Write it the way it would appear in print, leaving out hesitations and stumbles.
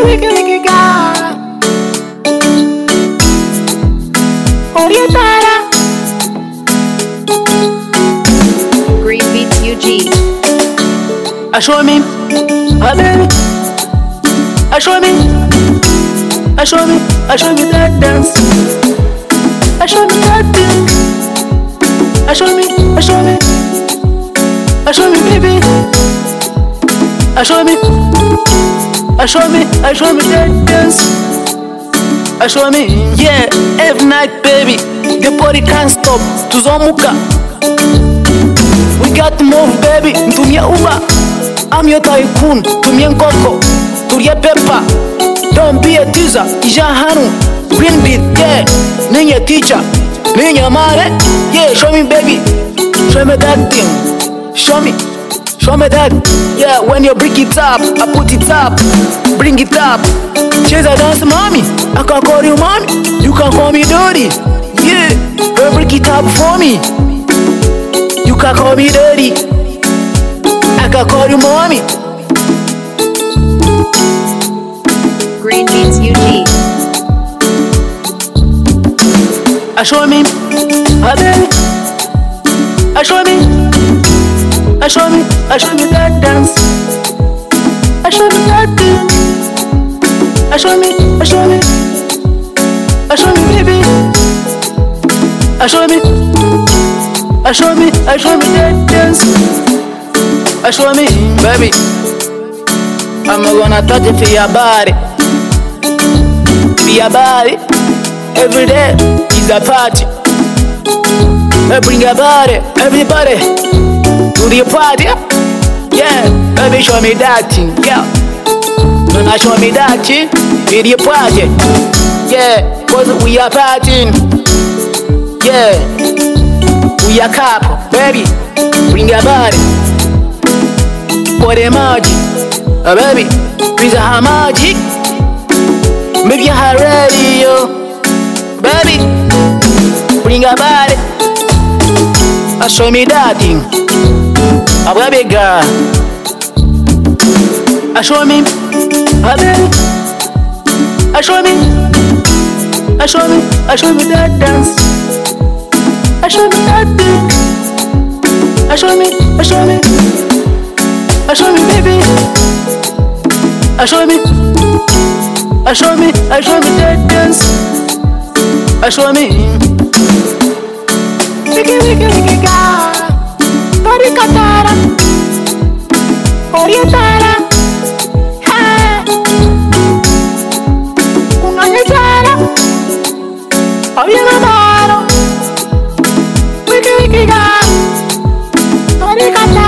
wiki ga. Orientara. Green Beats UG. Show me, baby. Show me that dance. Show me that thing. Show me, baby. Show me that dance. Show me, yeah, every night, baby. The party can't stop. Tuzomuka. We got to move, baby. Tumia Uber. I'm your tycoon. Tumia Nkoko. Turia Peppa. Don't be a teaser. Ija Hanu. Green Beat, yeah. Ninya teacher. Ninya mare. Yeah, show me, baby. Show me that thing. Show me that. Yeah, when you bring it up, I put it up. Bring it up. She's a dance mommy. I can call you mommy. You can call me dirty. Yeah, bring it up for me. You can call me dirty. I can call you mommy. Green Beats UG. Show me, baby. Show me that dance. Show me that thing. Show me, baby. Show me that dance. Show me, baby. I'm gonna touch it for your body. For your body. Every day is a party. Bring your body, everybody to the party. Yeah, baby, show me that thing. Yeah, gonna show me that thing. To the party. Yeah, cause we are partying. Yeah, we are couple, baby. Bring your body. For the magic, baby. Please have magic. Make your heart ready, yo. Baby, bring your body. Show me that thing. Baby girl. Show me, baby. Show me that dance. Show me that thing. Show me, baby. Show me that dance. Show me. Wiki ga. Orikatara. Orientara. Hey. Unanyechara. Obienamaro. Wiki ga. Orikatara.